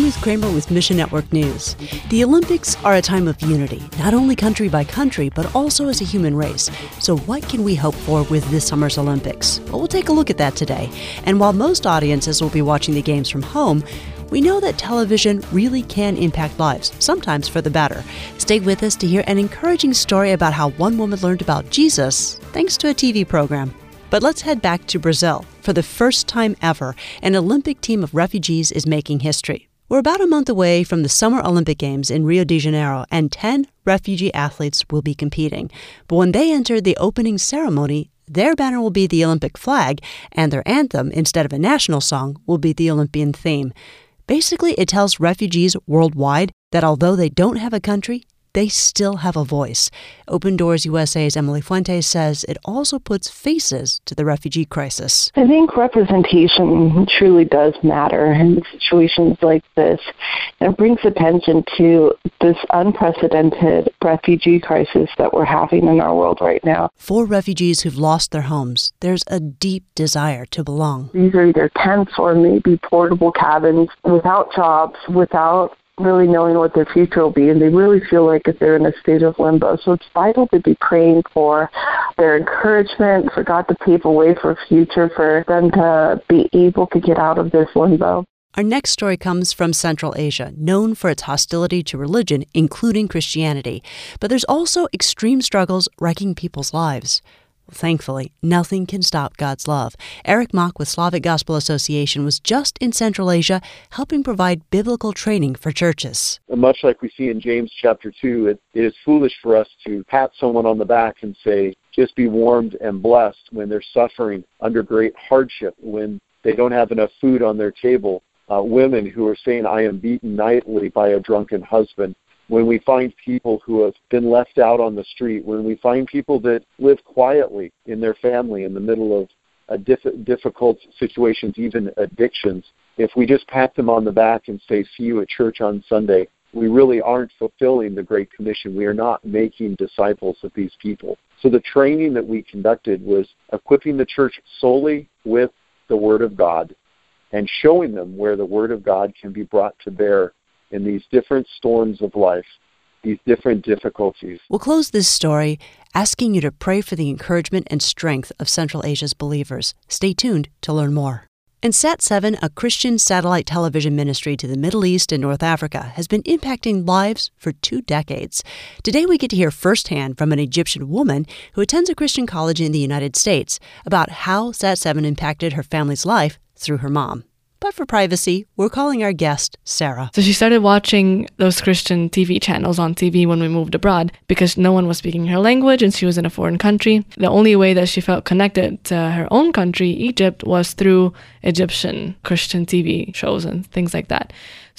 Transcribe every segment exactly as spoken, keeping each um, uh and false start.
Ruth Kramer with Mission Network News. The Olympics are a time of unity, not only country by country, but also as a human race. So what can we hope for with this summer's Olympics? Well, we'll take a look at that today. And while most audiences will be watching the games from home, we know that television really can impact lives, sometimes for the better. Stay with us to hear an encouraging story about how one woman learned about Jesus thanks to a T V program. But let's head back to Brazil. For the first time ever, an Olympic team of refugees is making history. We're about a month away from the Summer Olympic Games in Rio de Janeiro, and ten refugee athletes will be competing. But when they enter the opening ceremony, their banner will be the Olympic flag, and their anthem, instead of a national song, will be the Olympian theme. Basically, it tells refugees worldwide that although they don't have a country, they still have a voice. Open Doors U S A's Emily Fuentes says it also puts faces to the refugee crisis. I think representation truly does matter in situations like this. It brings attention to this unprecedented refugee crisis that we're having in our world right now. For refugees who've lost their homes, there's a deep desire to belong. These are either tents or maybe portable cabins without jobs, without really knowing what their future will be, and they really feel like if they're in a state of limbo. So it's vital to be praying for their encouragement, for God to pave a way for a future, for them to be able to get out of this limbo. Our next story comes from Central Asia, known for its hostility to religion, including Christianity. But there's also extreme struggles wrecking people's lives. Thankfully, nothing can stop God's love. Eric Mock with Slavic Gospel Association was just in Central Asia helping provide biblical training for churches. Much like we see in James chapter two, it, it is foolish for us to pat someone on the back and say, just be warmed and blessed when they're suffering under great hardship, when they don't have enough food on their table. Uh, women who are saying, I am beaten nightly by a drunken husband. When we find people who have been left out on the street, when we find people that live quietly in their family in the middle of uh, diff- difficult situations, even addictions, if we just pat them on the back and say, see you at church on Sunday, we really aren't fulfilling the Great Commission. We are not making disciples of these people. So the training that we conducted was equipping the church solely with the Word of God and showing them where the Word of God can be brought to bear in these different storms of life, these different difficulties. We'll close this story asking you to pray for the encouragement and strength of Central Asia's believers. Stay tuned to learn more. And Sat seven, a Christian satellite television ministry to the Middle East and North Africa, has been impacting lives for two decades. Today we get to hear firsthand from an Egyptian woman who attends a Christian college in the United States about how Sat seven impacted her family's life through her mom. But for privacy, we're calling our guest Sarah. So she started watching those Christian T V channels on T V when we moved abroad because no one was speaking her language and she was in a foreign country. The only way that she felt connected to her own country, Egypt, was through Egyptian Christian T V shows and things like that.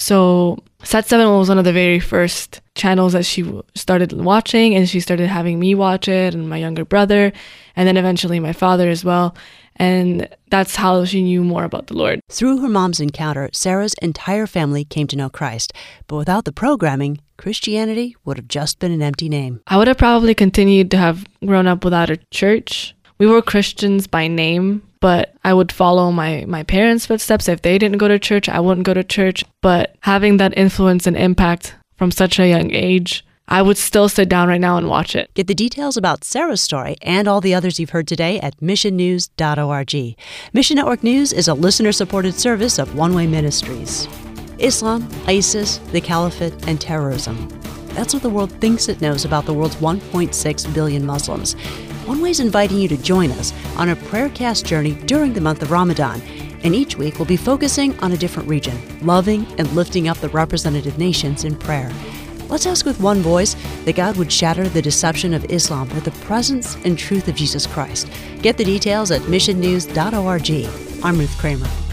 So Sat seven was one of the very first channels that she started watching, and she started having me watch it and my younger brother, and then eventually my father as well. And that's how she knew more about the Lord. Through her mom's encounter, Sarah's entire family came to know Christ. But without the programming, Christianity would have just been an empty name. I would have probably continued to have grown up without a church. We were Christians by name, but I would follow my, my parents' footsteps. If they didn't go to church, I wouldn't go to church. But having that influence and impact from such a young age, I would still sit down right now and watch it. Get the details about Sarah's story and all the others you've heard today at mission news dot org. Mission Network News is a listener-supported service of One Way Ministries. Islam, ISIS, the Caliphate, and terrorism. That's what the world thinks it knows about the world's one point six billion Muslims. One Way's inviting you to join us on a prayercast journey during the month of Ramadan. And each week we'll be focusing on a different region, loving and lifting up the representative nations in prayer. Let's ask with one voice that God would shatter the deception of Islam with the presence and truth of Jesus Christ. Get the details at mission news dot org. I'm Ruth Kramer.